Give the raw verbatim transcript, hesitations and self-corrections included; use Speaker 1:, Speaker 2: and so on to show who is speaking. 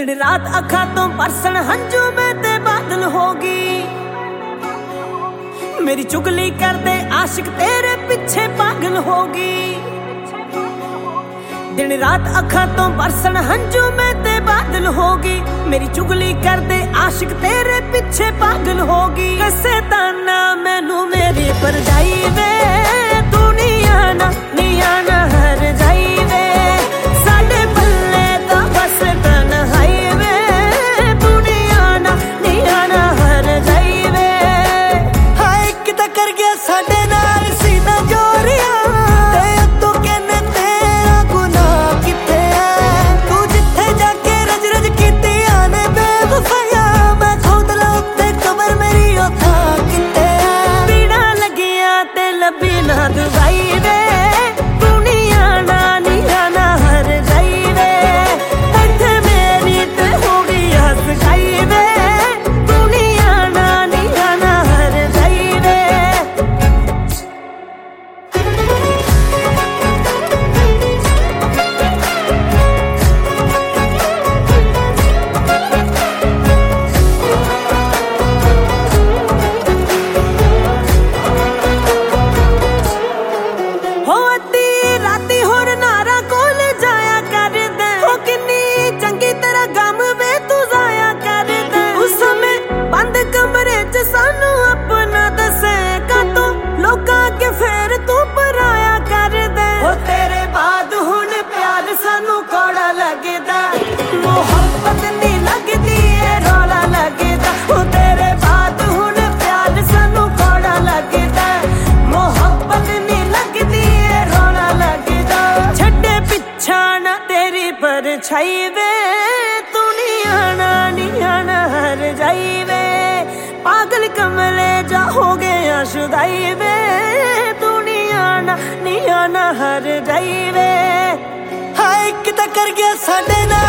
Speaker 1: दिन रात अखा तो बरसन हंजू में ते बादल होगी। मेरी चुगली कर दे आशिक तेरे पीछे पागल होगी। दिन रात अखा तो बरसन हंजू में ते बादल होगी। मेरी चुगली कर दे आशिक तेरे पीछे पागल होगी। कैसे ताना मैनू मेरी परछाई वे, तू नहीं आना नहीं आना हर जाई वे। साडे पल्ले तो बस तन्हाई वे, तू नहीं आना नहीं आना हर जाई वे। हाय किता कर गया साडे नाल सीना जोरिया, दुबई वे तू नहीं आना नहीं आना हर जाई वे। इत्थे मेरी ते हो गई हस खाई वे, तू नहीं आना नहीं आना हर जाई वे। सानू अपना दसे कातों लोकां के फेर तू पराया कर दे। ओ तेरे बाद हुण प्यार सानू कौड़ा लगदा, मोहब्बत नहीं लगदी ए रौला लगदा। ओ तेरे बाद हुण प्यार सानू कौड़ा लगदा, मोहब्बत नहीं लगदी ए रौला लगदा। छड्डे पिछा ना तेरी परछाई वे, तू नहीं आना नहीं आना हर जाई वे। पागल कमले जा हो गया शुदाई वे, तू नहीं आना नहीं आना हर जाई वे। हाय किता कर गया साडे नाल